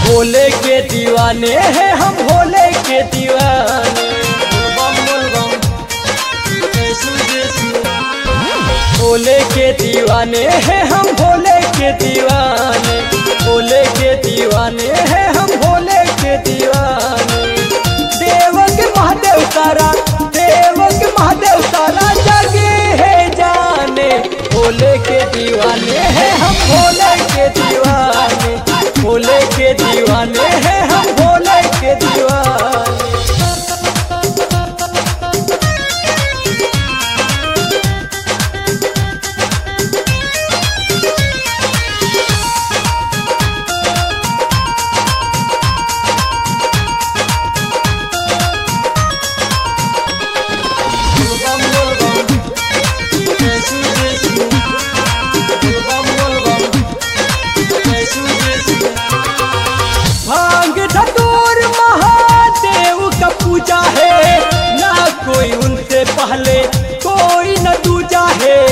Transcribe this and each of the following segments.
भोले के दीवाने हैं हम, भोले के दीवाने। भोले के दीवाने हैं हम, भोले के दीवाने। भोले के दीवाने हैं हम, भोले के दीवाने। देव के महादेव तारा, देव के महादेव तारा जगे है जाने। भोले के दीवाने हैं हम, भोले के दीवाने। भोले के दीवाने हैं हम, भोले के दीवाने। भांग धतूर महादेव का पूजा है, ना कोई उनसे पहले कोई न दूजा है।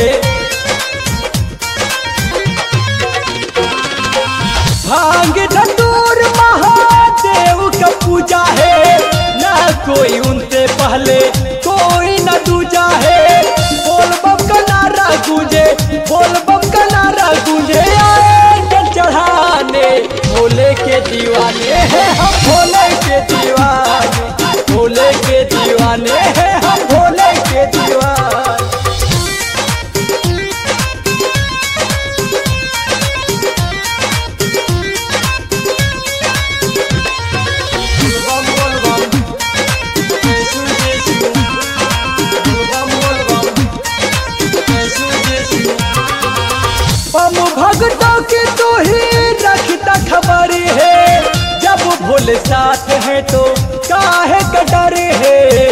भांग धतूर महादेव का पूजा है, ना कोई उनसे पहले कोई न दूजा है। बोल बम का नारा गूंजे, बोल बम का नारा गूंजे, आए जल चढ़ाने। भोले के दीवाने हैं हम, भोले के दीवाने। भोले के दीवाने हैं हम, भोले के दीवाने। बम भगतों की तो ही रखता खबर है, जब भोले साथ है तो काहे का डर है।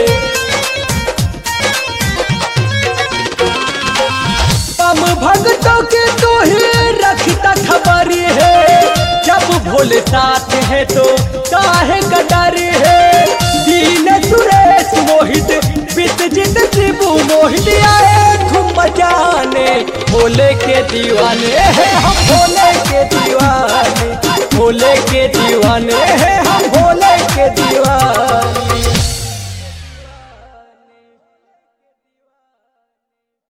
बम भगतों की तो ही रखता खबर है, जब भोले साथ है तो काहे का डर है। दीन सुरेश मोहित, विश्वजीत शिबू मोहित आए धूम मचाने। भोले के दीवाने हैं हम, भोले के दीवाने। भोले के दीवाने हैं हम, भोले के दीवाने।